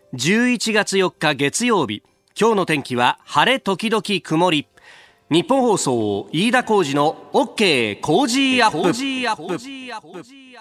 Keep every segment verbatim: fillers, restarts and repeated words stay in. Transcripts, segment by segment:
じゅういちがつよっか月曜日、今日の天気は晴れ時々曇り。日本放送飯田浩司の OK 工事アップ。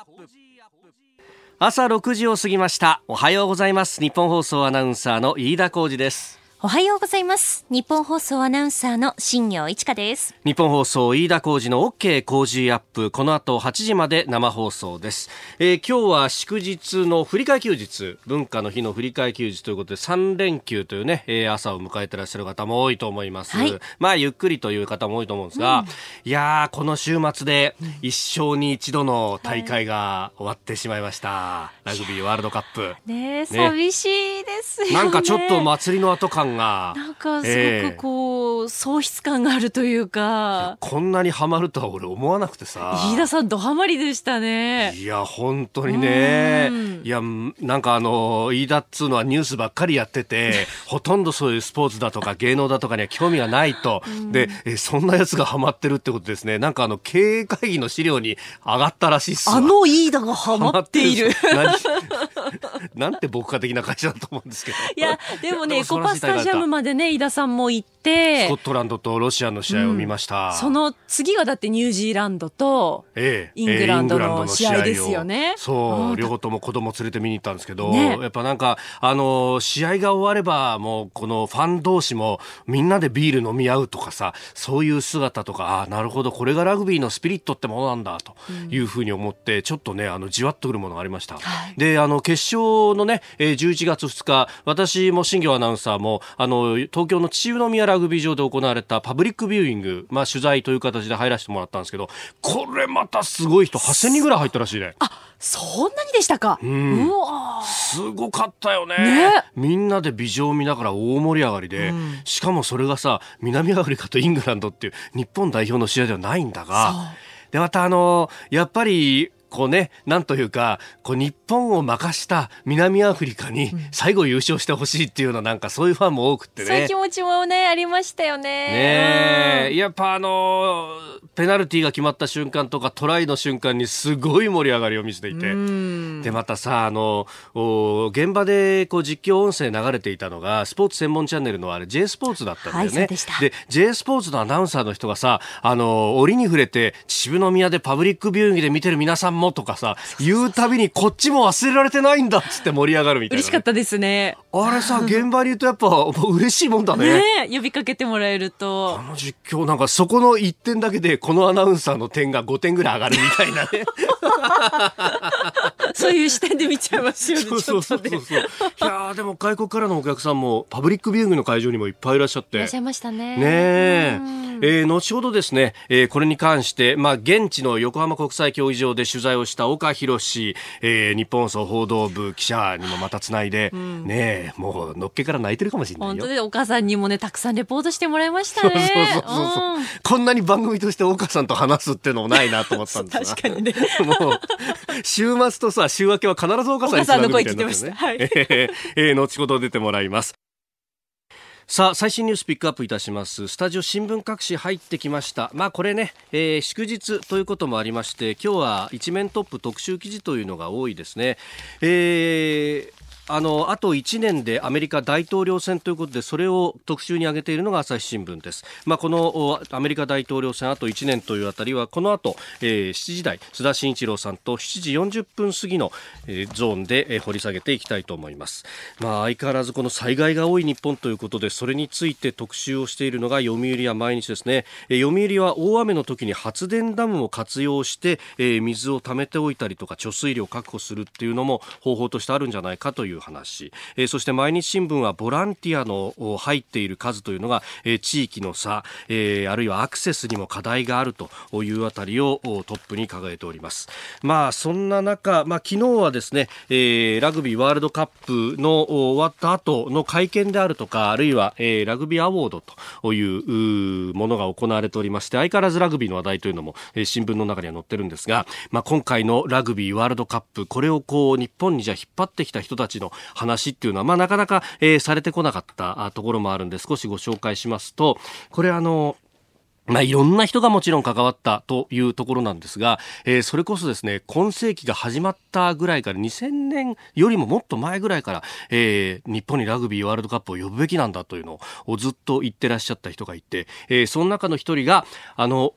朝ろくじを過ぎました。おはようございます。日本放送アナウンサーの飯田浩司です。 おはようございます。日本放送アナウンサーの新業一華です。 日本放送飯田浩司の OK 工事アップ、この後はちじまで生放送です。えー、今日は祝日の振り替え休日、文化の日の振り替え休日ということでさん連休というね、えー、朝を迎えてらっしゃる方も多いと思います、はい、まあゆっくりという方も多いと思うんですが、うん、いやーこの週末で一生に一度の大会が終わってしまいました、はい、ラグビーワールドカップねえ、寂しいですよね。 なんかちょっと祭りの後感がなんかすごくこう、えー、喪失感があるというか、 こんなにハマるとは俺思わなくてさ。 飯田さんドハマりでしたね。 いや本当にね、いやなんかあの飯田っつうのはニュースばっかりやっててほとんどそういうスポーツだとか芸能だとかには興味がないとでえそんなやつがハマってるってことですね。なんかあの経営会議の資料に上がったらしいっすわ。 あの飯田がハマっているなんて牧歌的な会社だと思うんですけど。 いやでもね、エコパスタジアムまでね飯田さんも行って、 スコットランドとロシアの試合を見ました、うん、 その次がだってニュージーランドとイングランドの試合ですよね、ええええ、 そう、両方とも子供連れて見に行ったんですけど、ね、やっぱなんかあの試合が終わればもうこのファン同士もみんなでビール飲み合うとかさ、そういう姿とか、あ、なるほどこれがラグビーのスピリットってものなんだというふうに思って、うん、ちょっとねあのじわっとくるものがありました、はい、であの決勝のねじゅういちがつふつか、私も新業アナウンサーもあの東京の秩父宮ラグビー場で行われたパブリックビューイング、まあ、取材という形で入らせてもらったんですけど、これまたすごい人はっせんにんぐらい入ったらしいね。 あ、そんなにでしたか。うん、うわすごかったよ ね, ね。 みんなでビジョンを見ながら大盛り上がりで、うん、しかもそれがさ南アフリカとイングランドっていう日本代表の試合ではないんだが、でまたあのやっぱりこうね、なんというかこう日本を任した南アフリカに最後優勝してほしいっていうのはなんかそういうファンも多くてね、 そういう気持ちもねありましたよね。 ねえ、やっぱあのペナルティーが決まった瞬間とかトライの瞬間にすごい盛り上がりを見せていて、でまたさあの現場でこう実況音声流れていたのがスポーツ専門チャンネルのあれ J スポーツだったんだよね、はい、そうでした。で J スポーツのアナウンサーの人がさ、あの折に触れて秩父宮でパブリックビューイングで見てる皆さんもとかさ言うたびにこっちも忘れられてないんだっつって盛り上がるみたいな、ね、 嬉しかったですね。 あれさ現場に言うとやっぱ嬉しいもんだね。 ね、呼びかけてもらえると、 あの実況なんかそこのいってんだけでこのアナウンサーの点がごてんぐらい上がるみたいなねそういう視点で見ちゃいますよね。そうそうそうそういやでも外国からのお客さんもパブリックビューイングの会場にもいっぱいいらっしゃっていらっしゃいましたね。 ねえ、えー、後ほどですね、えー、これに関して、まあ、現地の横浜国際競技場で取材をした岡博史、えー、日本放送報道部記者にもまたつないで、うん、ねえもうのっけから泣いてるかもしれないよ。 本当でお母さんにもねたくさんレポートしてもらいましたね。 そうそうそうそう、うん、こんなに番組として岡さんと話すっていうのもないなと思ったんですが確かにねもう週末とさ週明けは必ず岡さんにつなぐみたいになってね、岡さんの声聞いてました、はいえーえー、後ほど出てもらいます。さあ最新ニュースピックアップいたします。スタジオ新聞各紙入ってきました。まあこれね、えー、祝日ということもありまして今日は一面トップ特集記事というのが多いですね。えーあのあといちねんでアメリカ大統領選ということでそれを特集に挙げているのが朝日新聞です。まあ、このアメリカ大統領選あといちねんというあたりはこの後、えー、しちじ台須田慎一郎さんとしちじよんじゅっぷん過ぎの、えー、ゾーンで、えー、掘り下げていきたいと思います。まあ、相変わらずこの災害が多い日本ということでそれについて特集をしているのが読売や毎日ですね。えー、読売は大雨の時に発電ダムを活用して、えー、水を溜めておいたりとか貯水量を確保するっていうのも方法としてあるんじゃないかという話、えー、そして毎日新聞はボランティアの入っている数というのが、えー、地域の差、えー、あるいはアクセスにも課題があるというあたりをトップに掲げております。まあそんな中、まあ、昨日はですね、えー、ラグビーワールドカップの終わった後の会見であるとかあるいは、えー、ラグビーアワードというものが行われておりまして相変わらずラグビーの話題というのも、えー、新聞の中には載ってるんですが、まあ、今回のラグビーワールドカップこれをこう日本にじゃ引っ張ってきた人たちの話っていうのは、まあ、なかなか、えー、されてこなかったところもあるんで少しご紹介しますとこれあのまあ、いろんな人がもちろん関わったというところなんですが、えー、それこそですね、今世紀が始まったぐらいからにせんねんよりももっと前ぐらいから、えー、日本にラグビーワールドカップを呼ぶべきなんだというのをずっと言ってらっしゃった人がいて、えー、その中の一人があの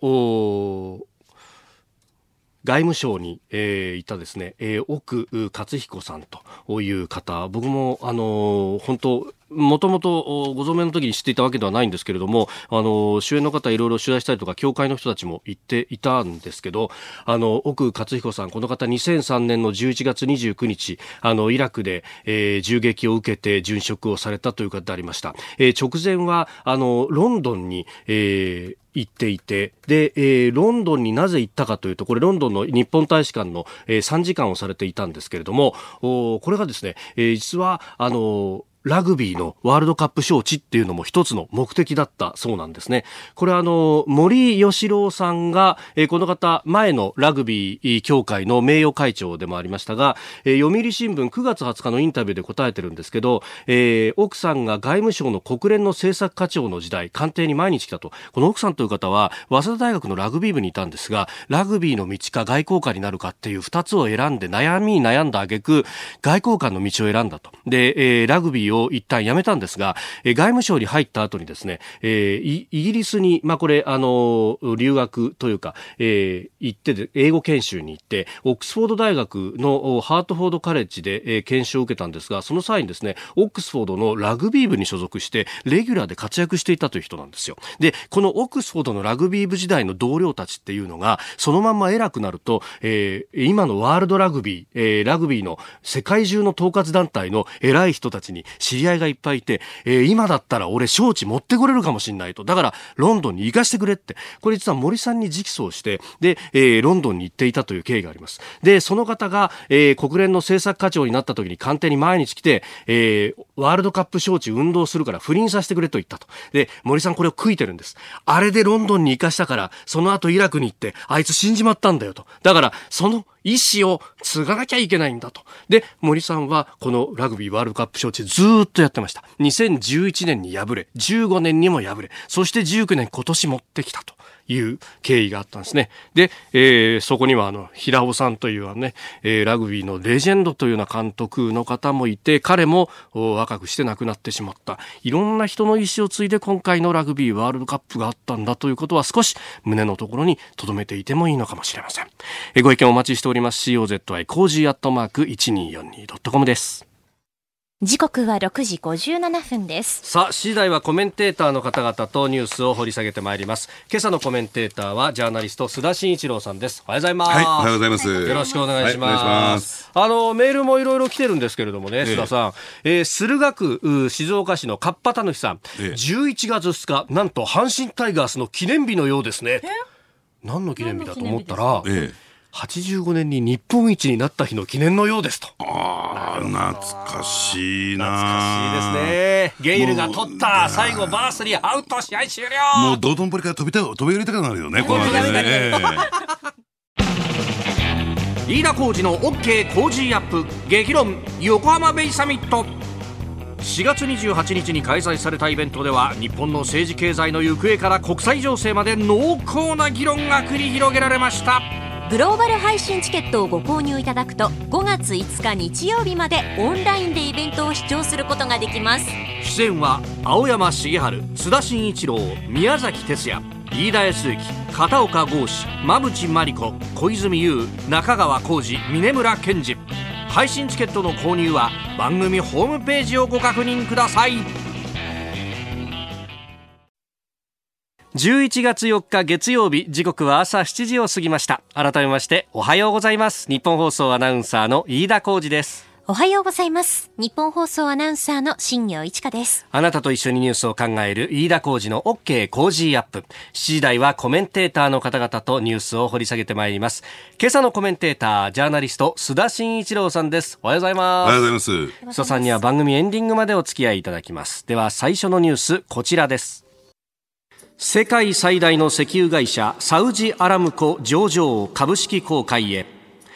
外務省に、えー、いたですね、えー、奥克彦さんという方、僕もあのー、本当もともとご存命の時に知っていたわけではないんですけれども、あの主演の方いろいろ取材したりとか協会の人たちも言っていたんですけど、あの奥克彦さん、この方にせんさんねんのじゅういちがつにじゅうくにち、あのイラクで、えー、銃撃を受けて殉職をされたという方でありました。えー、直前はあのロンドンに、えー行っていて、で、えー、ロンドンになぜ行ったかというと、これロンドンの日本大使館の、えー、参事官をされていたんですけれども、これがですね、えー、実はあのラグビーのワールドカップ招致っていうのも一つの目的だったそうなんですね。これはあの森喜朗さんが、えー、この方前のラグビー協会の名誉会長でもありましたが、えー、読売新聞くがつはつかのインタビューで答えてるんですけど、えー、奥さんが外務省の国連の政策課長の時代、官邸に毎日来たと。この奥さんという方は早稲田大学のラグビー部にいたんですが、ラグビーの道か外交官になるかっていうふたつを選んで悩みに悩んだ挙句、外交官の道を選んだと。で、えー、ラグビーを一旦やめたんですが、えー、外務省に入った後にですね、えー、イ, イギリスに、まあ、これあの留学というか、えー、行ってで英語研修に行ってオックスフォード大学のハートフォードカレッジで、えー、研修を受けたんですが、その際にですね、オックスフォードのラグビー部に所属してレギュラーで活躍していたという人なんですよ。で、このオックスフォードのラグビー部時代の同僚たちっていうのがそのまんま偉くなると、えー、今のワールドラグビー、えー、ラグビーの世界中の統括団体の偉い人たちに知り合いがいっぱいいて、えー、今だったら俺招致持ってこれるかもしれないと、だからロンドンに行かしてくれって、これ実は森さんに直訴してで、えー、ロンドンに行っていたという経緯があります。で、その方が、えー、国連の政策課長になった時に官邸に毎日来て、えー、ワールドカップ招致運動するから不倫させてくれと言ったと。で、森さんこれを悔いてるんです。あれでロンドンに行かしたからその後イラクに行ってあいつ死んじまったんだよと。だからその意思を継がなきゃいけないんだと。で、森さんはこのラグビーワールドカップ招致ずっとやってました。にせんじゅういちねんに敗れ、じゅうごねんにも敗れ、そしてじゅうきゅうねん今年持ってきたという経緯があったんですね。で、えー、そこにはあの平尾さんというね、えー、ラグビーのレジェンドというような監督の方もいて、彼も若くして亡くなってしまった。いろんな人の意思を継いで今回のラグビーワールドカップがあったんだということは少し胸のところに留めていてもいいのかもしれません。えー、ご意見お待ちしております。 シーオーゼットアイ コージーアットマーク いちにーよんにードットコム です。 時刻はろくじごじゅうななふんです。 さあ、次第はコメンテーターの方々とニュースを掘り下げてまいります。今朝のコメンテーターはジャーナリスト須田慎一郎さんです。おはようございます。 はい、おはようございます。 よろしくお願いします。 はい、お願いします。 あのメールもいろいろ来てるんですけれどもね、須田さん、えー、駿河区静岡市のかっぱたぬきさん、ええ、じゅういちがつふつか、なんと阪神タイガースの記念日のようですね。何の記念日だと思ったら、ええ、はちじゅうごねんに日本一になった日の記念のようですと。 ああ、懐かしいな。 懐かしいですね。ゲイルが取った最後バースリーアウト、試合終了。 もう道頓堀から飛びた飛び降りたくなるよね、このね、えー、飯田浩司の OK 工事アップ激論横浜ベイサミット。しがつにじゅうはちにちに開催されたイベントでは、日本の政治経済の行方から国際情勢まで濃厚な議論が繰り広げられました。 グローバル配信チケットをご購入いただくと、ごがついつか日曜日までオンラインでイベントを視聴することができます。 出演は青山茂春、須田慎一郎、宮崎哲也、飯田康之、片岡剛志、馬淵真理子、小泉悠、中川浩二、峯村健二。配信チケットの購入は番組ホームページをご確認ください。じゅういちがつよっか月曜日、時刻は朝しちじを過ぎました。改めましておはようございます。日本放送アナウンサーの飯田浩司です。 おはようございます。日本放送アナウンサーの新業一華です。 あなたと一緒にニュースを考える飯田浩司の OK 工事アップ。しちじ台はコメンテーターの方々とニュースを掘り下げてまいります。今朝のコメンテーター、ジャーナリスト須田慎一郎さんです。おはようございます。 おはようございます。 須田さんには番組エンディングまでお付き合いいただきます。では最初のニュース、こちらです。世界最大の石油会社サウジアラムコ上場株式公開へ。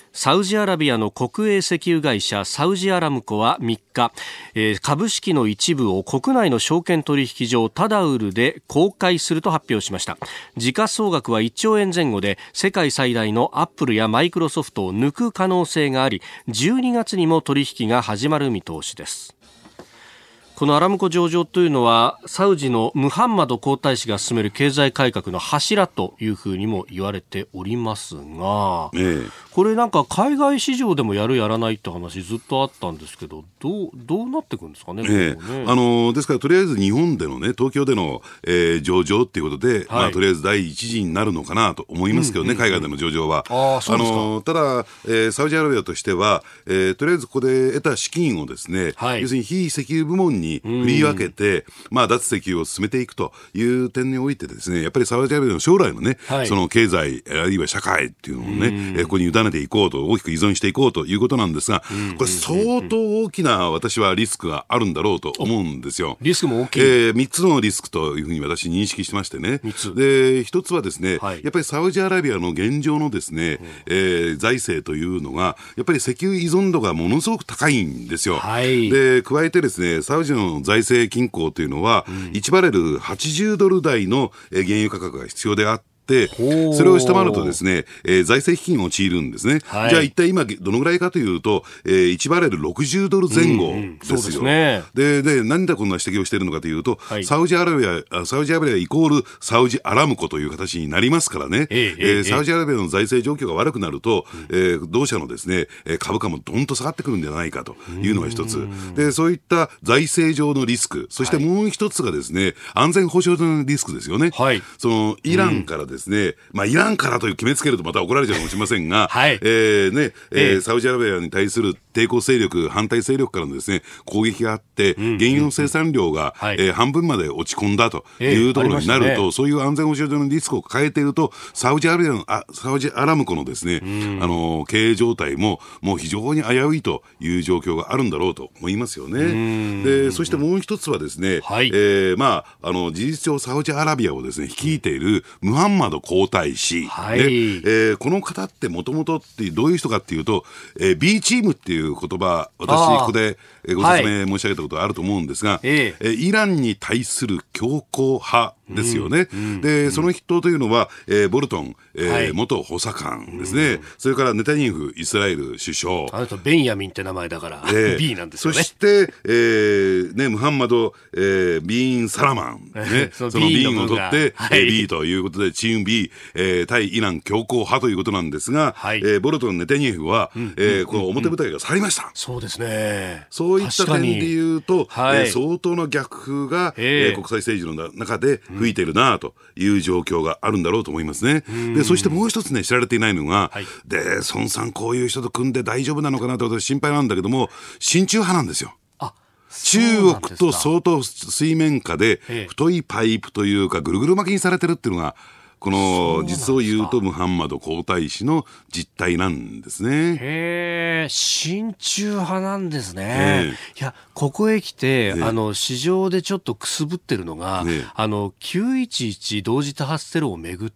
サウジアラビアの国営石油会社サウジアラムコはみっか、えー、株式の一部を国内の証券取引所タダウルで公開すると発表しました。時価総額はいっちょうえんぜん後で世界最大のアップルやマイクロソフトを抜く可能性があり、じゅうにがつにも取引が始まる見通しです。このアラムコ上場というのはサウジのムハンマド皇太子が進める経済改革の柱というふうにも言われておりますが、ええ、これなんか海外市場でもやるやらないって話ずっとあったんですけど、どう、どうなっていくんですかね。 ええ、 ね、 あのですからとりあえず日本でのね、東京での、えー、上場っていうことで、はい、まあ、とりあえず第一次になるのかなと思いますけどね、うんうんうん、海外での上場は。 あ、そうですか。 あのただ、えー、サウジアラビアとしては、えー、とりあえずここで得た資金をですね、はい、要するに非石油部門に振り分けて、まあ、脱石油を進めていくという点においてですね、やっぱりサウジアラビアの将来のね、はい、その経済あるいは社会っていうのをね、えここに委ねていこうと、大きく依存していこうということなんですが、これ相当大きな私はリスクがあるんだろうと思うんですよ。 リスクも大きい、 えー、みっつのリスクというふうに私認識してましてね。みっつで、ひとつはですね、はい、やっぱりサウジアラビアの現状のですね、うん、えー、財政というのがやっぱり石油依存度がものすごく高いんですよ。はい、で加えてですね、サウジの財政均衡というのは、うん、いちバレルはちじゅうドル台の原油価格が必要であって、それを下回るとですね、えー、財政危機に陥るんですね。はい、じゃあ一体今どのぐらいかというと、えー、いちバレルろくじゅうドルぜん後ですよ。うんうん、そうですね。で、で、何でこんな指摘をしているのかというと、はい、サウジアラビア、サウジアラビアイコールサウジアラムコという形になりますからね、えーえー、サウジアラビアの財政状況が悪くなると、うん、えー、同社のですね、株価もどんと下がってくるんじゃないかというのが一つ。で、そういった財政上のリスク、そしてもう一つがですね、安全保障上のリスクですよね。はい、そのイランからですね、うん、まあ、イランからという決めつけるとまた怒られちゃうかもしれませんが、はい、えーねえー、サウジアラビアに対する抵抗勢力、反対勢力からのですね、攻撃があって、うん、原油の生産量が、はい、えー、半分まで落ち込んだというところになると、えーね、そういう安全保障上のリスクを抱えていると、サウジアラビアの、あ、サウジアラムコのですね、うん、あの、経営状態ももう非常に危ういという状況があるんだろうと思いますよね。で、そしてもう一つはですね、はい、えー、まあ、あの、事実上サウジアラビアをですね、率いているムハンマド皇太子、はい、で、えー、この方ってもともとってどういう人かっていうと、えー、B チームっていう言葉、私ここでご説明申し上げたことがあると思うんですが、はい、えー、イランに対する強硬派ですよね。うんうん、で、その筆頭というのは、えー、ボルトン、えーはい、元補佐官ですね、うん。それからネタニヤフイスラエル首相。 あとベンヤミンって名前だから、えー、B なんですよね。 そして、えーね、ムハンマド、えー、ビーン・サラマン、ね、その B を取って、はい、B ということでチーム B、えー、対イラン強硬派ということなんですが、はい、えー、ボルトン、ネタニヤフは、うん、えー、この表舞台が去りました。うん、 そうですね。 そういった点で言うと、はい、えー、相当な逆風が、えー、国際政治の中で吹いているなという状況があるんだろうと思いますね。で、そしてもう一つね、知られていないのが、はい、で、孫さんこういう人と組んで大丈夫なのかなと私心配なんだけども、親中派なんですよ。中国と相当水面下で太いパイプというかぐるぐる巻きにされてるっていうのが、この実を言うとムハンマド皇太子の実態なんですね。 へー、親中派なんですね。いや、ここへ来て、あの市場でちょっとくすぶってるのが、あのきゅういちいち同時多発テロをめぐって、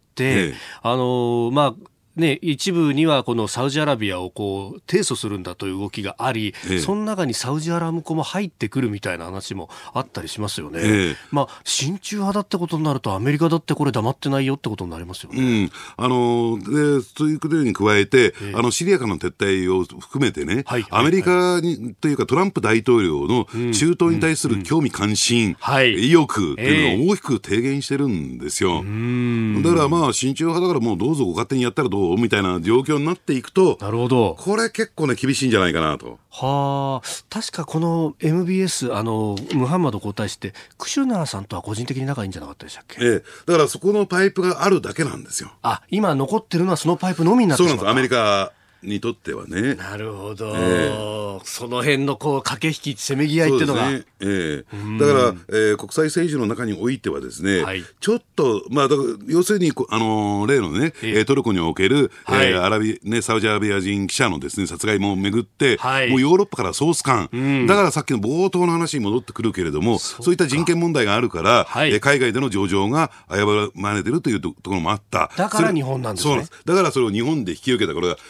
あのまあね、一部にはこのサウジアラビアをこう提訴するんだという動きがあり、ええ、その中にサウジアラムコも入ってくるみたいな話もあったりしますよね。ええ、まあ、親中派だってことになるとアメリカだってこれ黙ってないよってことになりますよね。 うん、あのでそういうことに加えて、ええ、あのシリアからの撤退を含めてね、はいはいはい、アメリカにというかトランプ大統領の中東に対する興味関心、うんうんはい、意欲っていうのを大きく低減してるんですよ。うん、だからまあ親中派だからもうどうぞご勝手にやったらどうみたいな状況になっていくと、 なるほど、 これ結構ね厳しいんじゃないかなと。 はあ、確かこの エムビーエス あのムハンマド皇太子ってクシュナーさんとは個人的に仲いいんじゃなかったでしたっけ。 ええ、だからそこのパイプがあるだけなんですよ。 あ、今残ってるのはそのパイプのみになってしまった。 そうなんです。アメリカにとってはね。 なるほど、えー、その辺のこう駆け引きせめぎ合いっていうのが、ね、 えー、だから、えー、国際政治の中においてはですね、はい、ちょっと、まあ、だから要するにあの例のね、えー、トルコにおける、はい、えー、アラビね、サウジアラビア人記者のですね殺害もめぐって、はい、もうヨーロッパからソース感、うん、だからさっきの冒頭の話に戻ってくるけれども、そう、そういった人権問題があるから、はい、えー、海外での上場が危ぶまれてるというところもあった。 だから日本なんですね。 そうなんです。だからそれを日本で引き受けた、これがソフトバンク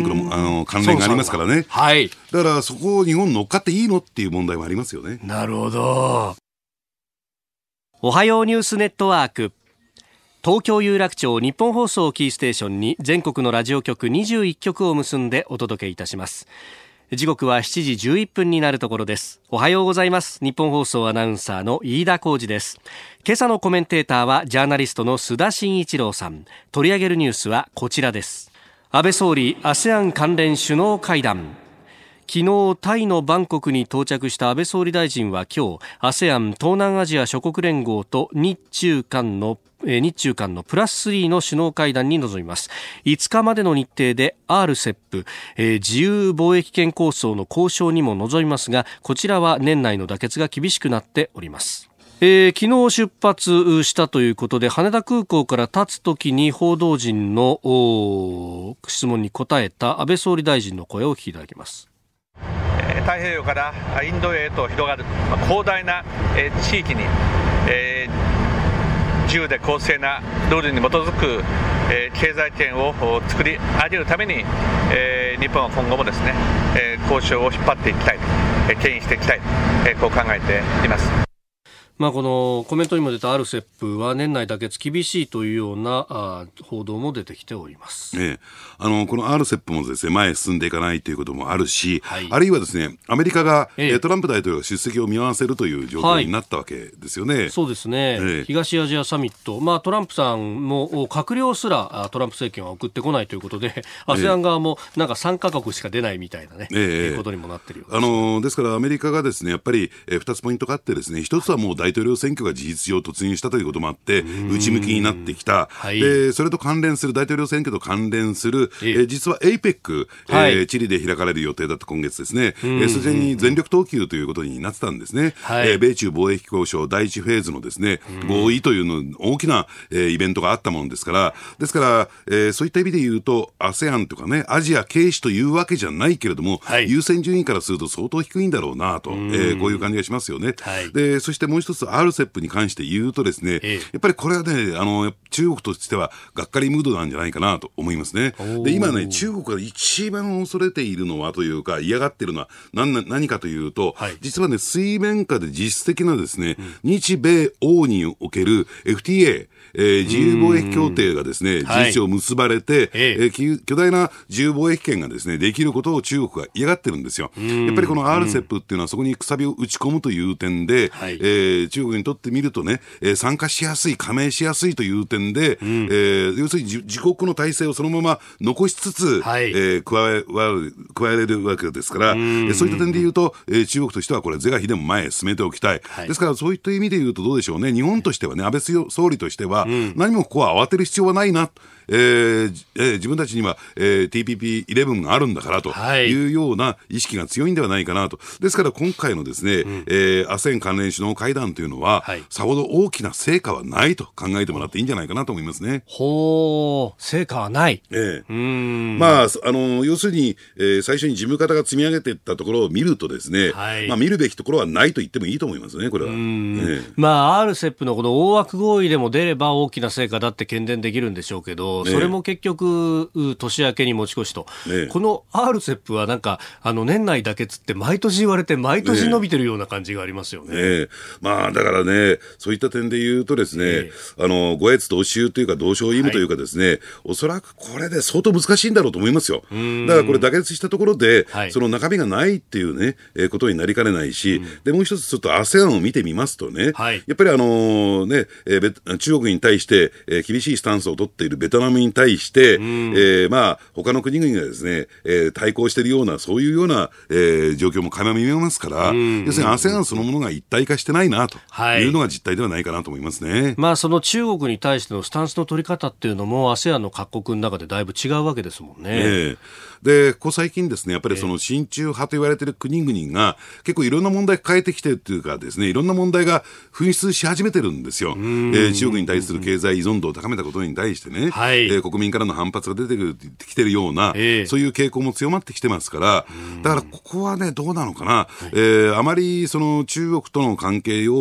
ンクの、あの関連がありますからね。 はい。 だからそこを日本乗っかっていいのっていう問題もありますよね。 なるほど。おはようニュースネットワーク、東京有楽町日本放送キーステーションに全国のラジオ局にじゅういっきょくを結んでお届けいたします。時刻はしちじじゅういっぷんになるところです。おはようございます。日本放送アナウンサーの飯田浩司です。今朝のコメンテーターはジャーナリストの須田慎一郎さん。取り上げるニュースはこちらです。安倍総理 アセアン 関連首脳会談。昨日タイのバンコクに到着した安倍総理大臣は今日 アセアン 東南アジア諸国連合と日中間の日中間のプラススリーの首脳会談に臨みます。いつかまでの日程で アールセップ、えー、自由貿易圏構想の交渉にも臨みますが、こちらは年内の妥結が厳しくなっております。えー、昨日出発したということで、羽田空港から立つときに報道陣の質問に答えた安倍総理大臣の声を聞きいただきます。 太平洋からインドへと広がる広大な地域に、えー、自由で公正なルールに基づく経済圏を作り上げるために、えー、日本は今後もですね、交渉を引っ張っていきたい、牽引していきたい、こう考えています。 まあ、このコメントにも出た アールセップ は年内妥結厳しいというようなあ報道も出てきております、 ね、あのこの アールセップ もですね、前へ進んでいかないということもあるし、はい、あるいはですね、アメリカが、ええ、トランプ大統領が出席を見合わせるという状況になったわけですよね、はい、 そうですね、ええ、東アジアサミット、まあ、トランプさんも閣僚すらトランプ政権は送ってこないということで、 アセアン 側もなんかさんカ国しか出ないみたいなね、ええ、ことにもなってるようです。 あのですからアメリカがですね、やっぱりふたつポイントがあってですね、ひとつはもう大統領選挙が事実上突入したということもあって内向きになってきた、はい、でそれと関連する大統領選挙と関連する、えー、実は エイペック、はい、えー、チリで開かれる予定だった今月ですね、すで、えー、に全力投球ということになってたんですね、はい、えー、米中貿易交渉第一フェーズのですね合意というの大きな、えー、イベントがあったものですから、ですから、えー、そういった意味で言うと アセアン とかね、アジア軽視というわけじゃないけれども、はい、優先順位からすると相当低いんだろうなと、えー、こういう感じがしますよね、はい、でそしてもう一つ アールセップ に関して言うとですね、ええ、やっぱりこれはね、あの中国としてはがっかりムードなんじゃないかなと思いますね。で今ね、中国が一番恐れているのはというか嫌がっているのは 何, 何かというと、はい、実はね、水面下で実質的なですね、うん、日米欧における エフティーエー、えー、自由貿易協定がですね、事実上結ばれて、はい、えー、巨大な自由貿易圏がですねできることを中国が嫌がってるんですよ。やっぱりこの アールセップ っていうのはそこにくさびを打ち込むという点で、はい、えー、中国にとってみるとね、えー、参加しやすい、加盟しやすいという点で、うん、えー、要するに自国の体制をそのまま残しつつ、はい、えー、加え加えれるわけですから、うん、そういった点で言うと、えー、中国としてはこれ是が非でも前へ進めておきたい、はい、ですからそういった意味で言うとどうでしょうね、日本としてはね、安倍総理としては、うん、何もここは慌てる必要はないな、えーえー、自分たちには、えー、ティーピーピーイレブン があるんだからというような意識が強いんではないかなと。ですから今回のですね、うん、えー、アセアン 関連首脳会談というのは、はい、さほど大きな成果はないと考えてもらっていいんじゃないかなと思いますね。 ほー、成果はない、 えー、うーん、まあ、あの要するに、えー、最初に事務方が積み上げていったところを見るとですね、はい、まあ、見るべきところはないと言ってもいいと思いますね、これは。うーん、えー、 まあ、アールセップ のこの大枠合意でも出れば大きな成果だって喧伝できるんでしょうけど、それも結局年明けに持ち越しと、ね、この アールセップ はなんかあの年内妥結って毎年言われて毎年伸びてるような感じがありますよね。 ねね、まあ、だからね、そういった点で言うとですね、ね、あの五越同州というか同床異夢というかですね、はい、おそらくこれで相当難しいんだろうと思いますよ。だからこれ妥結したところで、はい、その中身がないっていうね、えー、ことになりかねないし、うん、でもう一つちょっと アセアン を見てみますとね、はい、やっぱりあのね、えー、中国に対して、えー、厳しいスタンスを取っているベトナムに対して、うん、えー、まあ他の国々がですね、えー、対抗しているようなそういうような、えー、状況も垣間見えますから、うん、要するに アセアン そのものが一体化してないなというのが実態ではないかなと思いますね。はい、 まあその中国に対してのスタンスの取り方っていうのも アセアン の各国の中でだいぶ違うわけですもんね。 えーで、ここ最近ですね、やっぱりその親中派と言われている国々が結構いろんな問題を変えてきてるというかですね、いろんな問題が噴出し始めてるんですよ。えー、中国に対する経済依存度を高めたことに対してね、はい、えー、国民からの反発が出てくるきてるような、えー、そういう傾向も強まってきてますから、だからここはね、どうなのかな、はい、えー、あまりその中国との関係を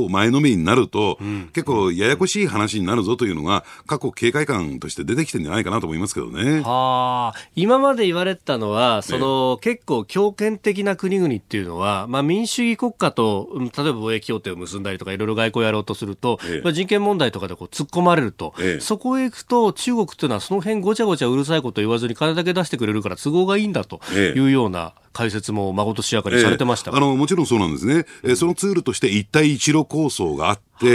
を前のめりになると、うん、結構ややこしい話になるぞというのが各国警戒感として出てきてるんじゃないかなと思いますけどね。 はあ、今まで言われてたのはその、ね、結構強権的な国々っていうのは、まあ、民主主義国家と例えば貿易協定を結んだりとかいろいろ外交やろうとすると、ええまあ、人権問題とかでこう突っ込まれると、ええ、そこへ行くと中国っていうのはその辺ごちゃごちゃうるさいこと言わずに金だけ出してくれるから都合がいいんだというような解説もまことしやかにされてました、 ええ、あのもちろんそうなんですね、えー、そのツールとして一帯一路構想があって、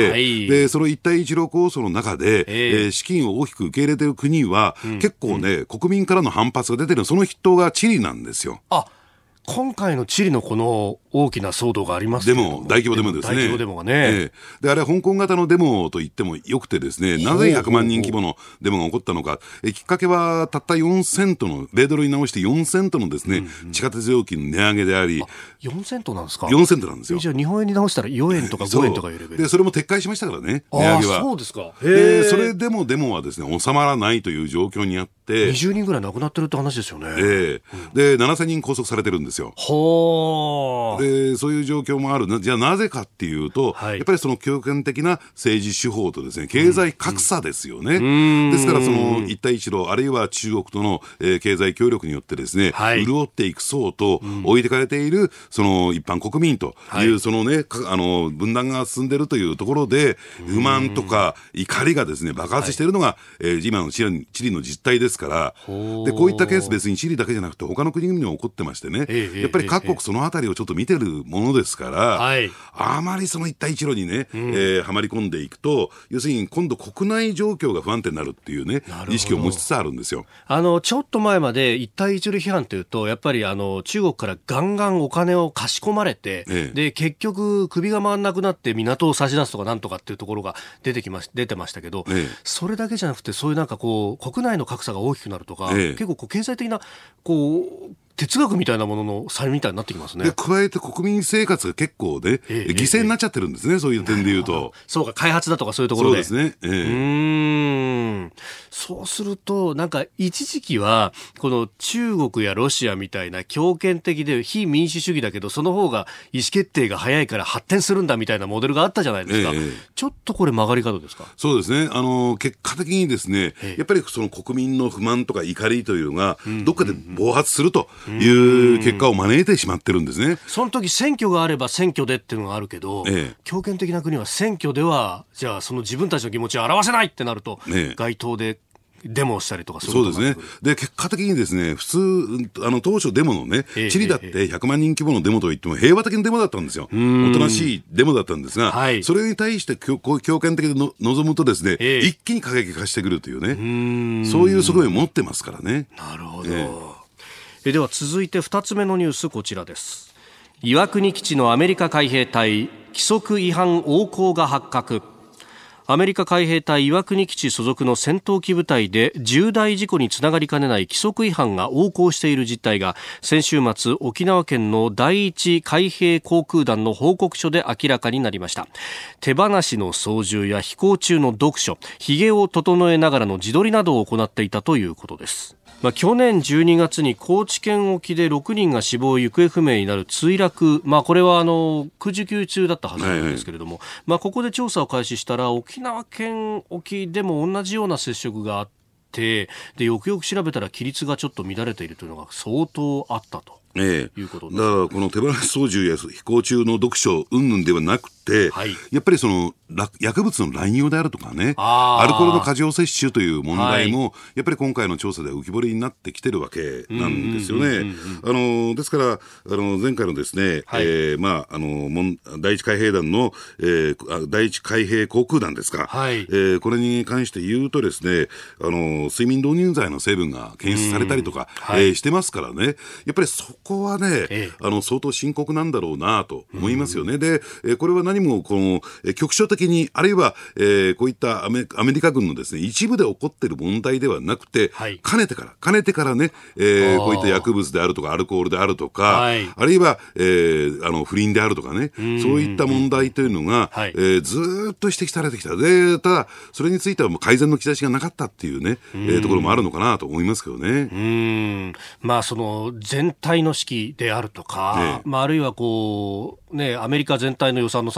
はい、でその一帯一路構想の中で、えーえー、資金を大きく受け入れている国は、うん、結構ね、うん、国民からの反発が出てるその筆頭がチリなんですよ。 あ、今回のチリのこの大きな騒動がありますけれども、デモ、大規模デモですね。 大規模デモがね、 ええ、であれは香港型のデモと言ってもよくてですね、なぜひゃくまんにん規模のデモが起こったのか、えきっかけはたったよんセントの米ドルに直してよんセントのですね、うんうん、地下鉄料金の値上げであり、 あ、よんセントなんですか。 よんセントなんですよ。 じゃあ日本円に直したらよえんとかごえんとかいうレベルで、それも撤回しましたからね、値上げは。 あ、そうですか。 でそれでもデモはですね収まらないという状況にあって、 にじゅうにんぐらい亡くなってるって話ですよね。 ええ、でななせんにん拘束されてるんですよ。 ほー。 でそういう状況もある。じゃあなぜかっていうと、はい、やっぱりその強権的な政治手法とですね経済格差ですよね、うん、ですからその一帯一路あるいは中国との、えー、経済協力によってですね、はい、潤っていく層と、うん、置いてかれているその一般国民という、はい、そのねあの分断が進んでいるというところで不満とか怒りがですね爆発しているのが、はい、えー、今のチリ、チリの実態ですから。でこういったケース別にチリだけじゃなくて他の国々にも起こってましてね、えー、やっぱり各国そのあたりをちょっと見てるものですから、はい、あまりその一帯一路にね、うん、えー、はまり込んでいくと要するに今度国内状況が不安定になるっていうね意識を持ちつつあるんですよ。 あのちょっと前まで一帯一路批判というとやっぱりあの中国からガンガンお金を貸し込まれて、ええ、で結局首が回らなくなって港を差し出すとかなんとかっていうところが出てきまし出てましたけど、ええ、それだけじゃなくてそういうなんかこう国内の格差が大きくなるとか、ええ、結構こう経済的なこう哲学みたいなものの差みたいになってきますね。 で加えて国民生活が結構ね、ええ、犠牲になっちゃってるんですね、ええ、そういう点でいうと。 そうか、開発だとかそういうところで。 そうですね、ええ、うーんそうするとなんか一時期はこの中国やロシアみたいな強権的で非民主主義だけどその方が意思決定が早いから発展するんだみたいなモデルがあったじゃないですか、ええ、ちょっとこれ曲がり角ですか。 そうですね、あの結果的にですね、ええ、やっぱりその国民の不満とか怒りというのがどっかで暴発するという結果を招いてしまってるんですね。 その時選挙があれば選挙でっていうのがあるけど、ええ、強権的な国は選挙ではじゃあその自分たちの気持ちを表せないってなると、ええ、街頭でデモをしたりとかそういうことそうですね。で結果的にですね普通あの当初デモのね、ええ、チリだってひゃくまんにん規模のデモといっても平和的なデモだったんですよ。おとなしいデモだったんですが、はい、それに対して強権的での望むとですね、ええ、一気に過激化してくるというねうそういう側面を持ってますからね。 なるほど、ええ、では続いてふたつめのニュースこちらです。岩国基地のアメリカ海兵隊規則違反横行が発覚。アメリカ海兵隊岩国基地所属の戦闘機部隊で重大事故につながりかねない規則違反が横行している実態が先週末沖縄県の第一海兵航空団の報告書で明らかになりました。手放しの操縦や飛行中の読書、ひげを整えながらの自撮りなどを行っていたということです。まあ、去年じゅうにがつに高知県沖でろくにんが死亡行方不明になる墜落、まあ、これはあの空中給油中だったはずなんですけれども、はいはい、まあ、ここで調査を開始したら沖縄県沖でも同じような接触があってでよくよく調べたら規律がちょっと乱れているというのが相当あったと。 ええ、いうことです。だからこの手放し操縦や飛行中の読書云々ではなくて、はい、やっぱりその薬物の乱用であるとかねアルコールの過剰摂取という問題も、はい、やっぱり今回の調査では浮き彫りになってきてるわけなんですよね。あのですからあの前回のですね、はい、えー、まああの第一海兵団の、えー、第一海兵航空団ですか、はい、えー、これに関して言うとですねあの睡眠導入剤の成分が検出されたりとか、はい、えー、してますからねやっぱりそこはね、ええ、あの相当深刻なんだろうなと思いますよね。で、えー、これは何もこの、えー、局所的にあるいは、えー、こういったアメ、アメリカ軍のですね一部で起こっている問題ではなくて、はい、かねてからかねてからね、えー、こういった薬物であるとかアルコールであるとか、はい、あるいは、えー、あの不倫であるとかねそういった問題というのが、はい、えー、ずーっと指摘されてきた。でただそれについてはもう改善の兆しがなかったっていうね、えー、ところもあるのかなと思いますけどね。 うーん、まあその全体の指揮であるとか、ね、まあ、あるいはこう、ね、アメリカ全体の予算の削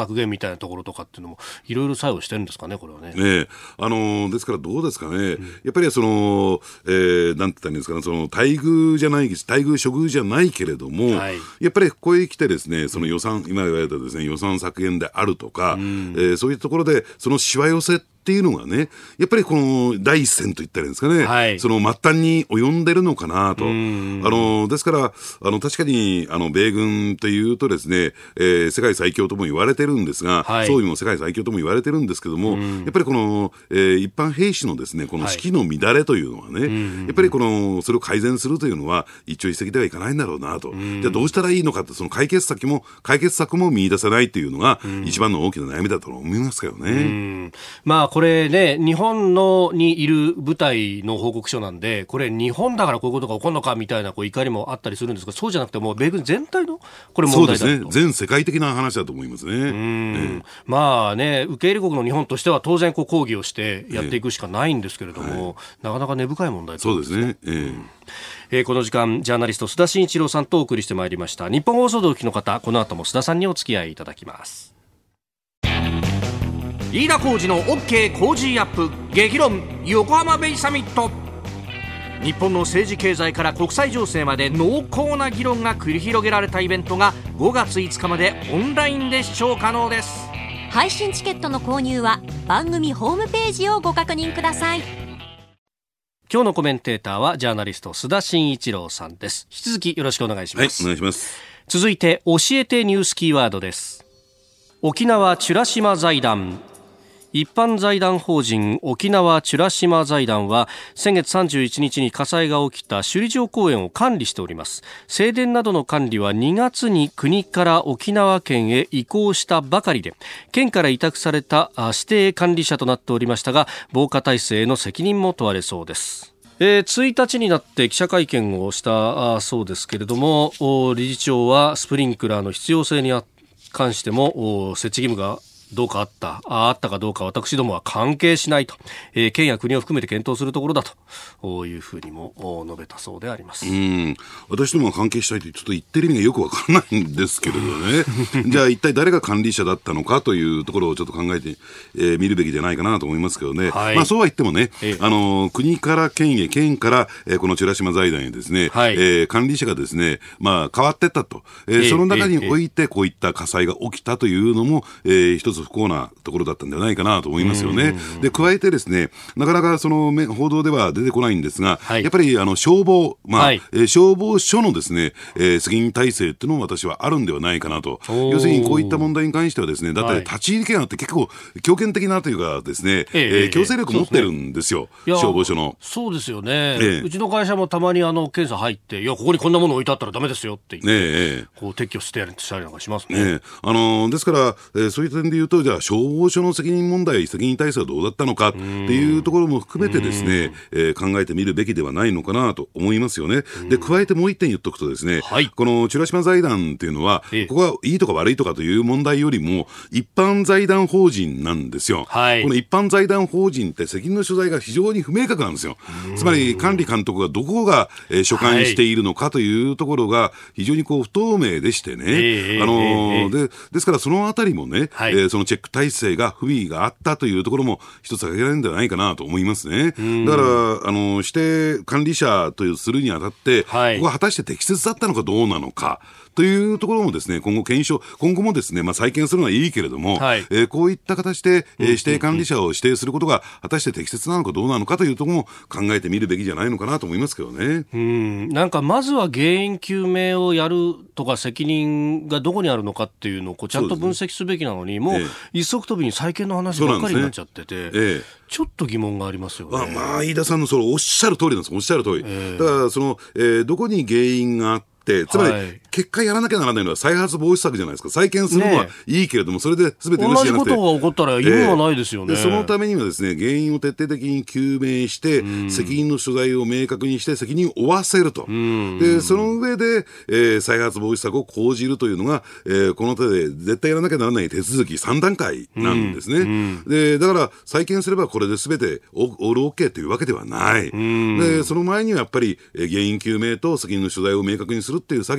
削減みたいなところとかっていうのもいろいろ作用してるんですかね、これはね。 ねあのー、ですからどうですかね、うん、やっぱりその、えー、なんて言ったらいいんですかね、その待遇じゃない、待遇処遇じゃないけれども、はい、やっぱりここへ来てですね、その予算、今言われたですね、予算削減であるとか、うん、えー、そういうところでそのしわ寄せっていうのがね、やっぱりこの第一線といったらいいんですかね、はい、その末端に及んでるのかなと。あのですからあの確かにあの米軍というとですね、えー、世界最強とも言われてるんですが、はい、装備も世界最強とも言われてるんですけども、やっぱりこの、えー、一般兵士のですね、この士気の乱れというのはね、はい、やっぱりこのそれを改善するというのは一朝一夕ではいかないんだろうなと。じゃあどうしたらいいのかって、その解決策も解決策も見出せないというのが一番の大きな悩みだと思いますけどね。うん、 まあこれね、日本のにいる部隊の報告書なんで、これ日本だからこういうことが起こるのかみたいなこう怒りもあったりするんですが、そうじゃなくてもう米軍全体のこれ問題だと。 そうですね、全世界的な話だと思いますね。うん、えー、まあね、受け入れ国の日本としては当然こう抗議をしてやっていくしかないんですけれども、えーはい、なかなか根深い問題そうですね。えーうんえー、この時間ジャーナリスト須田慎一郎さんとお送りしてまいりました。日本放送でお聞きの方、この後も須田さんにお付き合いいただきます。飯田浩司の OK 工事アップ激論横浜ベイサミット。日本の政治経済から国際情勢まで濃厚な議論が繰り広げられたイベントがごがついつかまでオンラインで視聴可能です。 配信チケットの購入は番組ホームページをご確認ください。 今日のコメンテーターはジャーナリスト須田慎一郎さんです。引き続きよろしくお願いします。 はい、お願いします。 続いて教えてニュースキーワードです。沖縄美ら島財団。一般財団法人沖縄美ら島財団は先月さんじゅういちにちに火災が起きた首里城公園を管理しております。正殿などの管理はにがつに国から沖縄県へ移行したばかりで、県から委託された指定管理者となっておりましたが、防火体制への責任も問われそうです。えー、ついたちになって記者会見をしたそうですけれども、理事長はスプリンクラーの必要性に関しても設置義務がどうかあったあったかどうか私どもは関係しないと、えー、県や国を含めて検討するところだというふうにも述べたそうであります。 うん、私どもは関係したいとちょっと言ってる意味がよくわからないんですけれどねじゃあ一体誰が管理者だったのかというところをちょっと考えてみ、えー、見るべきじゃないかなと思いますけどね、はい、まあ、そうは言ってもね、えー、あの国から県へ県から、えー、この美ら島財団へですね、はい、えー、管理者がですね、まあ、変わっていったと、えーえー、その中においてこういった火災が起きたというのも、えー、一つ不幸なところだったんではないかなと思いますよね。で、加えてですね、なかなかその報道では出てこないんですが、はい、やっぱりあの消防、まあ、はい、えー、消防署のですね、えー、責任体制っていうのも私はあるんではないかなと。要するにこういった問題に関してはですね、だって立ち入り権って結構強権的なというかですね、えーえー、強制力持ってるんですよ、すね、消防署の。 そうですよね、えー、うちの会社もたまにあの検査入って、いやここにこんなもの置いてあったらダメですよって言って、ねえー、こう撤去してしたりなんかしますね。 ね、あのー、ですから、えー、そういう点で言うと、じゃあ消防署の責任問題、責任体制はどうだったのかっていうところも含めてですね、えー、考えてみるべきではないのかなと思いますよね。で、加えてもう一点言っとくとですね、はい、この美ら島財団っていうのは、ここがいいとか悪いとかという問題よりも一般財団法人なんですよ、はい、この一般財団法人って責任の所在が非常に不明確なんですよ。つまり管理監督がどこが、えー、所管しているのかというところが非常にこう不透明でしてね、えー、あのーえー、でですからそのあたりもね、はい、えー、そのチェック体制が不備があったというところも一つ挙げられるんではないかなと思いますね。だからあの指定管理者とするにあたって、はい、ここが果たして適切だったのかどうなのかというところもですね、今後検証、今後もですね、まあ、再建するのはいいけれども、はい、えー、こういった形で、えー、指定管理者を指定することが果たして適切なのかどうなのかというところも考えてみるべきじゃないのかなと思いますけどね。 うん、なんかまずは原因究明をやるとか、責任がどこにあるのかっていうのをこうちゃんと分析すべきなのに、もう一足飛びに再建の話ばっかりになっちゃってて、ええ、ちょっと疑問がありますよね。 あ、まあ、飯田さんのそのおっしゃる通りなんです。おっしゃる通り、えー、だからその、えー、どこに原因があって、つまり、はい、結果やらなきゃならないのは再発防止策じゃないですか。再建するのはいいけれども、ね、それで全て許しじゃなくて、 同じことが起こったら意味はないですよね。 えー、でそのためにはですね、原因を徹底的に究明して、うん、責任の所在を明確にして責任を負わせると、うん、でその上で、えー、再発防止策を講じるというのが、えー、この手で絶対やらなきゃならない手続きさんだんかいなんですね。うん、でだから再建すればこれで全てオールオッケーというわけではない。うん、でその前にはやっぱり原因究明と責任の所在を明確にするっていう作業が必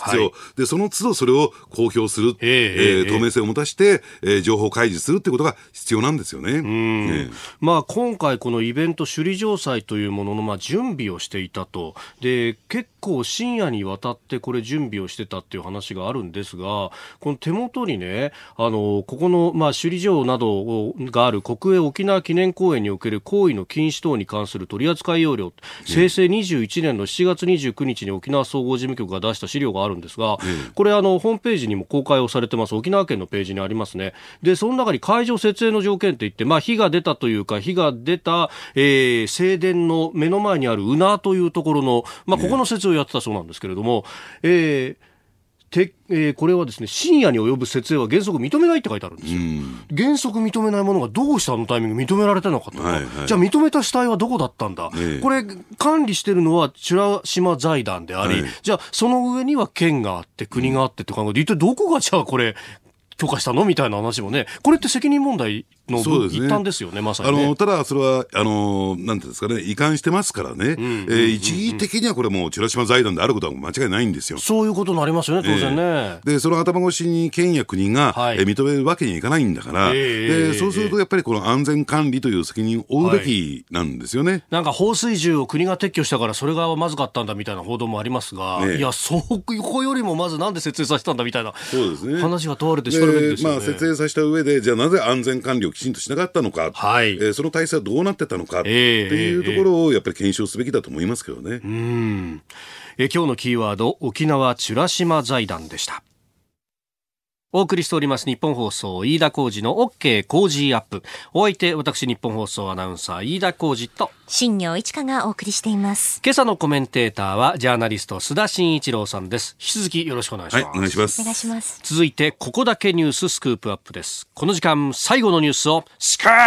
必要、はい、でその都度それを公表する、えーえー、透明性を持たして、えー、情報開示するってことが必要なんですよね。うん、 えーまあ、今回このイベント首里城祭というもののまあ準備をしていたと。で結構深夜にわたってこれ準備をしてたっていう話があるんですが、この手元にね、あのここのまあ首里城などがある国営沖縄記念公園における行為の禁止等に関する取扱要領、平成にじゅういちねんのしちがつにじゅうくにちに沖縄総合事務局が出した資料があるんですが、これあのホームページにも公開をされてます。沖縄県のページにありますね。でその中に会場設営の条件って言って、まあ、火が出たというか火が出た、えー、正殿の目の前にあるうなというところの、まあ、ここの設営をやってたそうなんですけれども、えーてえー、これはですね、深夜に及ぶ設営は原則認めないって書いてあるんですよ。原則認めないものがどうしてあのタイミング認められてなかったのか、はいはい、じゃあ認めた主体はどこだったんだ、ええ、これ管理してるのは美ら島財団であり、はい、じゃあその上には県があって国があってって考えて、一体どこがじゃあこれ許可したのみたいな話もね、これって責任問題の一端ですよね、まさにね。 あのただそれはあのなんていうんですかね、移管してますからね、うんうんうんうん、えー、一義的にはこれもう美ら島財団であることは間違いないんですよ。 そういうことになりますよね、当然ね。えー、 でその頭越しに県や国が、はい、えー、認めるわけにはいかないんだから、えー、でそうするとやっぱりこの安全管理という責任を負うべきなんですよね。はい、 なんか放水銃を国が撤去したからそれがまずかったんだみたいな報道もありますが、ね、いやそこよりもまずなんで設営させたんだみたいな、そうですね、話が問われてしかるべきですよね。 まあ、設営させた上でじゃあなぜ安全管理をきちんとしなかったのか、はい、えー、その体制はどうなってたのか、えー、っていうところをやっぱり検証すべきだと思いますけどね。 うん、えー、今日のキーワード、沖縄美ら島財団でした。お送りしております日本放送飯田浩司の OK 工事アップ。お相手私日本放送アナウンサー飯田浩司と新業一華がお送りしています。 今朝のコメンテーターはジャーナリスト須田慎一郎さんです。引き続きよろしくお願いします。 はい、お願いします。 お願いします。 続いてここだけニューススクープアップです。この時間最後のニュースをスクープ。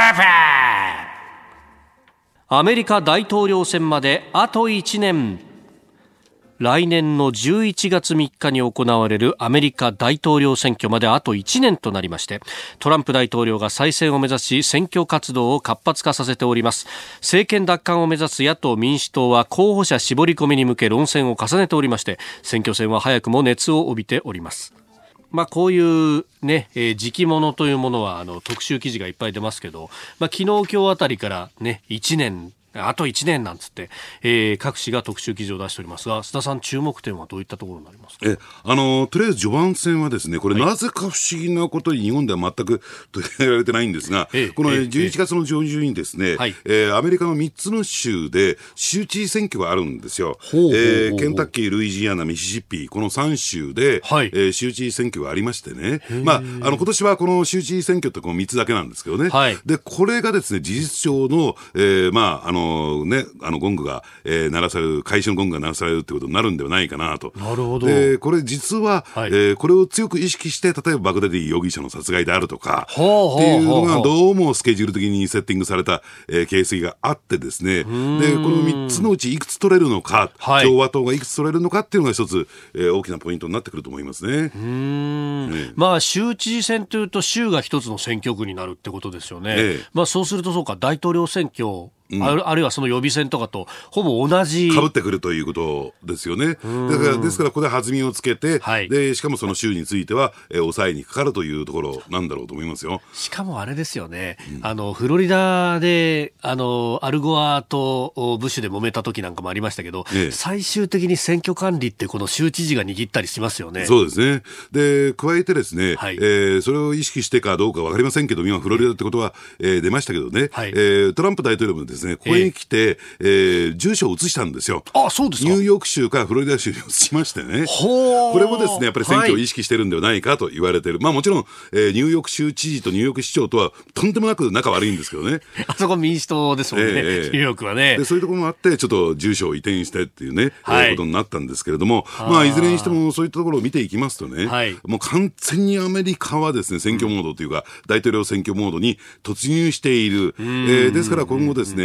アメリカ大統領選まであといちねん。来年のじゅういちがつみっかに行われるアメリカ大統領選挙まであといちねんとなりまして、トランプ大統領が再選を目指し選挙活動を活発化させております。政権奪還を目指す野党民主党は候補者絞り込みに向け論戦を重ねておりまして、選挙戦は早くも熱を帯びております。まあ、こういうね、えー、時期物というものはあの特集記事がいっぱい出ますけど、まあ、昨日今日あたりからねいちねんあといちねんなんつって、えー、各紙が特集記事を出しておりますが、須田さん注目点はどういったところになりますか。 えあのとりあえず序盤戦はですね、これ、はい、なぜか不思議なことに日本では全く取り上げられてないんですが、えー、このじゅういちがつの上旬にですね、えーえー、アメリカのみっつの州で州知事選挙があるんですよ。ケンタッキー、ルイジアナ、ミシシッピ、このさん州で、はい、えー、州知事選挙がありましてね、まあ、あの今年はこの州知事選挙ってこのみっつだけなんですけどね、はい、でこれがですね事実上の、えー、まああのね、あのゴングが、えー、鳴らされる、開始のゴングが鳴らされるってことになるんではないかなと。 なるほど。 でこれ実は、はい、えー、これを強く意識して、例えばバグダディ容疑者の殺害であるとかっていうのがどうもスケジュール的にセッティングされた、えー、形跡があってですね、でこのみっつのうちいくつ取れるのか、はい、共和党がいくつ取れるのかっていうのが一つ、えー、大きなポイントになってくると思いますね。うーん、ね、まあ州知事選というと州が一つの選挙区になるってことですよね。ええ、まあ、そうするとそうか、大統領選挙、うん、ある、あるいはその予備選とかとほぼ同じ被ってくるということですよね。だからですからここで弾みをつけて、はい、でしかもその州については、えー、抑えにかかるというところなんだろうと思いますよ。 しかもあれですよね、うん、あのフロリダであのアルゴアとブッシュで揉めた時なんかもありましたけど、ええ、最終的に選挙管理ってこの州知事が握ったりしますよね。 そうですね。で加えてですね、はい、えー、それを意識してかどうか分かりませんけど、今フロリダってことは、えー、出ましたけどね、はい、えー、トランプ大統領もですねここに来て、えーえー、住所を移したんですよ。 あ、そうですか。 ニューヨーク州からフロリダ州に移しましてね、これもですねやっぱり選挙を意識してるんではないかと言われている、はい、まあもちろん、えー、ニューヨーク州知事とニューヨーク市長とはとんでもなく仲悪いんですけどねあそこ民主党ですもんね、えー、ニューヨークはね。 でそういうところもあってちょっと住所を移転してっていうね、はい、ことになったんですけれども、まあいずれにしてもそういったところを見ていきますとね、はい、もう完全にアメリカはですね選挙モードというか、うん、大統領選挙モードに突入している、えー、ですから今後ですね、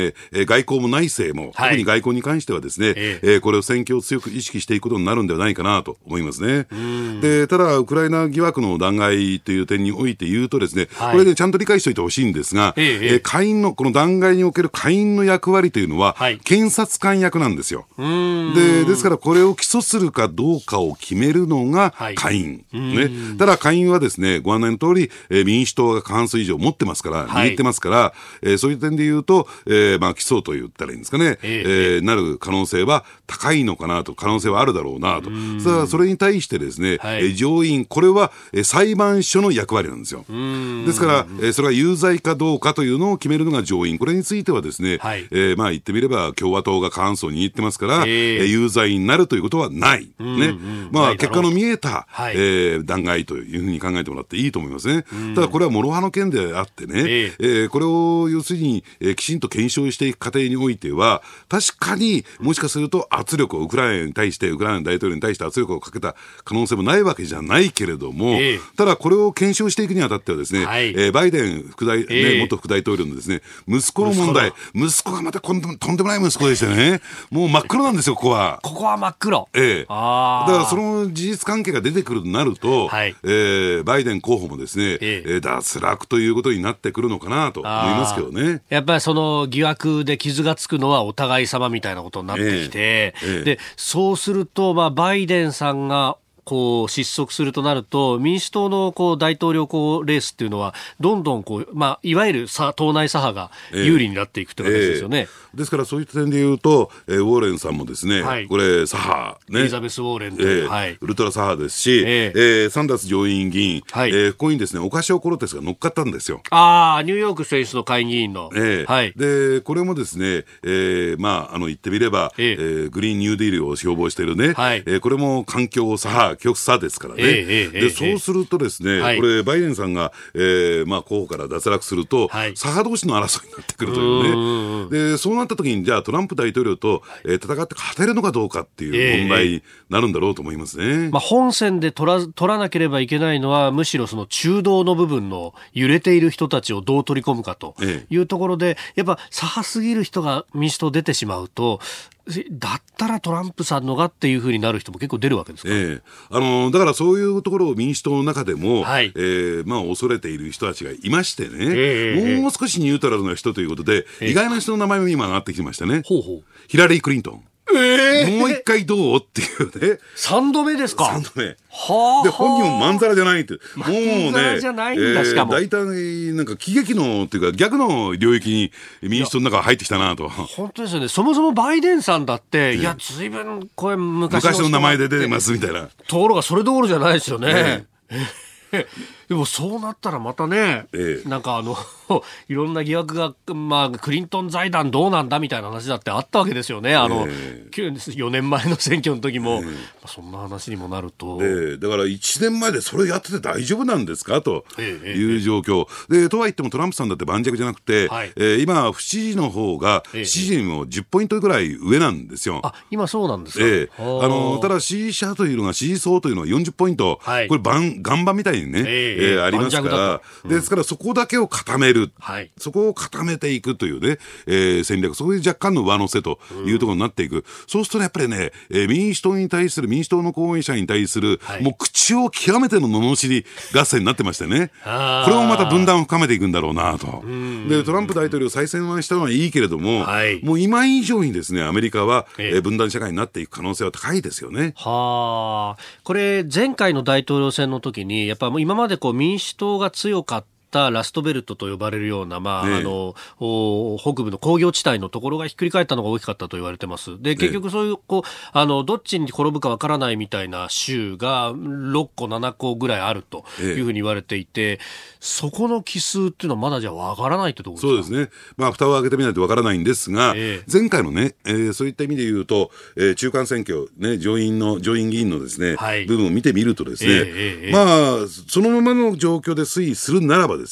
ね、外交も内政も、はい、特に外交に関してはですね、えー、これを選挙を強く意識していくことになるんではないかなと思いますね。で、ただウクライナ疑惑の弾劾という点において言うとですね、はい、これでちゃんと理解しておいてほしいんですが、えーえー、下院のこの弾劾における下院の役割というのは、はい、検察官役なんですよ。で、ですからこれを起訴するかどうかを決めるのが下院、はいね、ただ下院はですね、ご案内の通り、えー、民主党が過半数以上持ってますから、握ってますから、えー、そういう点で言うと、えーまあ、起訴と言ったらいいんですかね、えーえー、なる可能性は高いのかなと、可能性はあるだろうなと。さあそれに対してですね、はい、上院、これは裁判所の役割なんですよ。ですから、それは有罪かどうかというのを決めるのが上院。これについてはですね、はい、えー、まあ言ってみれば共和党が過半数を握ってますから、えー、有罪になるということはない。ね、まあ結果の見えた、はい、えー、弾劾というふうに考えてもらっていいと思いますね。ただこれは諸刃の剣であってね、えーえー、これを要するに、えー、きちんと検証していく過程においては、確かにもしかすると圧力をウクライナに対して、ウクライナ大統領に対して圧力をかけた可能性もないわけじゃないけれども、えー、ただこれを検証していくにあたってはですね、はい、えー、バイデン副大、ね、えー、元副大統領のですね、息子の問題、息子がまたとんでもない息子でしてね、もう真っ黒なんですよ、ここは。 ここは真っ黒。 ええ、あ、だからその事実関係が出てくるとなると、はい、えー、バイデン候補もですね、ええ、脱落ということになってくるのかなと思いますけどね。 やっぱりその疑惑で傷がつくのはお互い様みたいなことになってきて、ええええ、でそうすると、まあ、バイデンさんがこう失速するとなると、民主党のこう大統領候補レースっていうのはどんどんこう、まあ、いわゆるさ党内左派が有利になっていくという形ですよね。えーえー、ですからそういった点で言うと、えー、ウォーレンさんもですね、はい、これ左派、ね、 エリザベス・ウォーレンという、 えーはい、 ウルトラ左派ですし、えーえー、サンダース上院議員、はい、えー、ここにですねオカシオ・コロテスが乗っかったんですよ。 ああ、ニューヨーク選出の下院議員の、 えーはい、でこれもですね、えーまあ、あの言ってみれば、えーえー、グリーンニューディールを標榜しているね、はい、えー、これも環境左派極左ですからね。えーえー、でそうするとですね、はい、これバイデンさんが、えーまあ、候補から脱落すると、はい、左派同士の争いになってくるというね。でそうなった時にじゃあトランプ大統領と、えー、戦って勝てるのかどうかっていう問題になるんだろうと思いますね。えーまあ、 本選で取ら、取らなければいけないのはむしろその中道の部分の揺れている人たちをどう取り込むかというところで、やっぱ左派すぎる人が民主党出てしまうと、だったらトランプさんのがっていう風になる人も結構出るわけですか。 ええ、あのだからそういうところを民主党の中でも、はい、えーまあ、恐れている人たちがいましてね、えー、もう少しニュートラルな人ということで、えー、意外な人の名前も今上がってきてましたね。ほうほう、ヒラリー・クリントン。えー、もう一回どうっていうね。 三度目ですか。 三度目。はあ。で本人もまんざらじゃないって。もうね。 まんざらじゃないんだ、しかも。 大体なんか喜劇のっていうか逆の領域に民主党の中入ってきたなと。 本当ですよね。そもそもバイデンさんだって、えー、いやずいぶんこれ昔の昔の名前で出てますみたいな。 ところがそれどころじゃないですよね。えーでもそうなったらまたね、ええ、なんかあのいろんな疑惑が、まあ、クリントン財団どうなんだみたいな話だってあったわけですよね。あの、ええ、よねんまえの選挙の時も、ええ、そんな話にもなると、 ええ、だからいちねんまえでそれやってて大丈夫なんですかという状況、ええ、でとは言ってもトランプさんだって盤石じゃなくて、はい、えー、今不支持の方が支持もじゅっポイントぐらい上なんですよ。 あ、今そうなんですか。 ええ、あのただ支持者というのが支持層というのはよんじゅっポイント、はい、これ盤岩盤みたいにね、えええー、ありますから、うん、ですからそこだけを固める、はい、そこを固めていくというね、えー、戦略、そこで若干の上乗せというところになっていく、うん、そうするとやっぱりね、えー、民主党に対する民主党の候補者に対する、はい、もう口を極めての罵り合戦になってましてねこれもまた分断を深めていくんだろうなと。でトランプ大統領再選はしたのはいいけれども、はい、もう今以上にですねアメリカは、えー、分断社会になっていく可能性は高いですよね。 はあ、これ前回の大統領選の時にやっぱもう今までこう民主党が強かったラストベルトと呼ばれるような、まあ、ね、あの北部の工業地帯のところがひっくり返ったのが大きかったと言われてます。で結局そういう、こうあのどっちに転ぶかわからないみたいな州がろっこななこぐらいあるというふうに言われていて、そこの奇数っていうのはまだじゃわからないってところですか。 そうですね、まあ、蓋を開けてみないとわからないんですが、えー、前回のね、えー、そういった意味で言うと、えー、中間選挙、ね、上院の上院議員のですね、はい、部分を見てみるとですね、えーえー、まあそのままの状況で推移するならばですよ、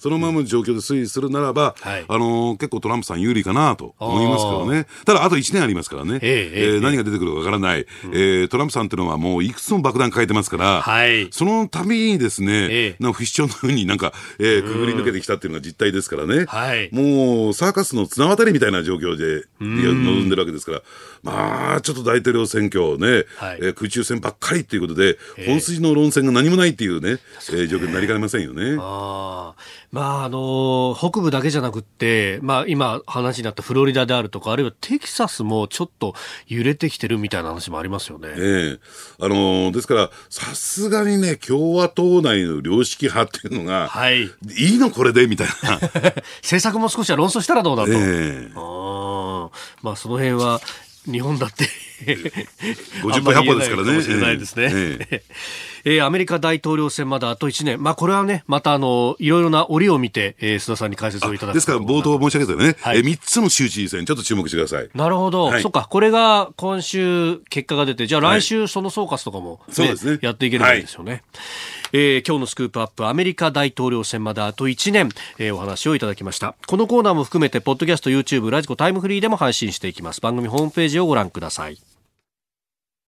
そのままの状況で推移するならば、はい、あのー、結構トランプさん有利かなと思いますけどね。ただあといちねんありますからね、えーえーえー、何が出てくるかわからない、うん、えー、トランプさんっていうのはもういくつも爆弾抱えてますから、はい、そのたびにですね、えー、なんか不死鳥のようになんか、えー、くぐり抜けてきたっていうのが実態ですからね、はい、もうサーカスの綱渡りみたいな状況で臨んでるわけですから、まあちょっと大統領選挙ね、はい、えー、空中戦ばっかりということで、えー、本筋の論戦が何もないっていうね、えー、状況になりかねませんよね。 あ、まああの北部だけじゃなくって、まあ、今話になったフロリダであるとか、あるいはテキサスもちょっと揺れてきてるみたいな話もありますよね。 えー、あのー、ですからさすがにね、共和党内の良識派っていうのが、はい、いいのこれでみたいな政策も少しは論争したらどうだと、えー、あ、まあその辺は日本だってごじゅっぽひゃっぽですからね。 かもしれないですね。えーえー、アメリカ大統領選まだあといちねん、まあこれはね、またあのいろいろな折を見て、えー、須田さんに解説をいただく。 ですから冒頭申し上げたね、はい、えー、みっつの州知事選ちょっと注目してください。 なるほど、はい、そっか、これが今週結果が出て、じゃあ来週その総括とかも、ね、そうですね、やっていければいいですよね。はい、えー、今日のスクープアップ、アメリカ大統領選まであといちねん、えー、お話をいただきました。このコーナーも含めてポッドキャスト、YouTube、ラジコ、タイムフリーでも配信していきます。番組ホームページをご覧ください。